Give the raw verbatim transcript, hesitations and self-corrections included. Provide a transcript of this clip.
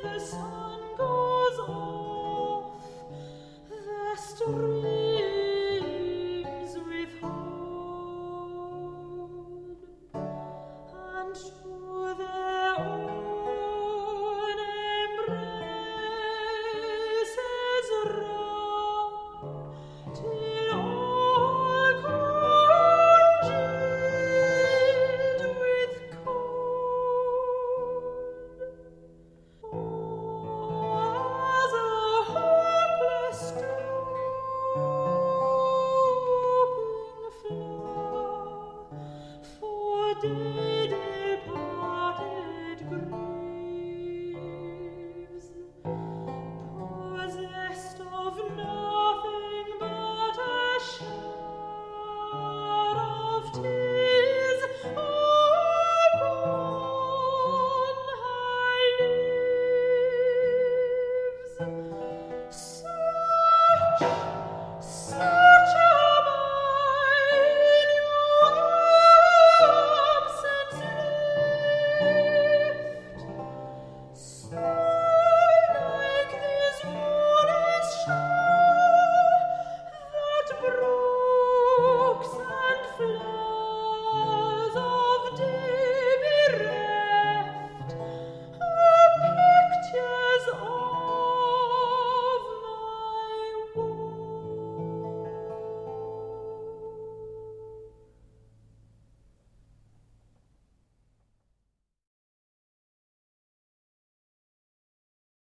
the sun goes off, the streams withhold, and to their own embraces run, till all congealed with cold. Oh, as a hopeless stooping flower, for day departed grieves, possessed of nothing but a shower of tears upon her leaves. Such, such am I in your absence left, so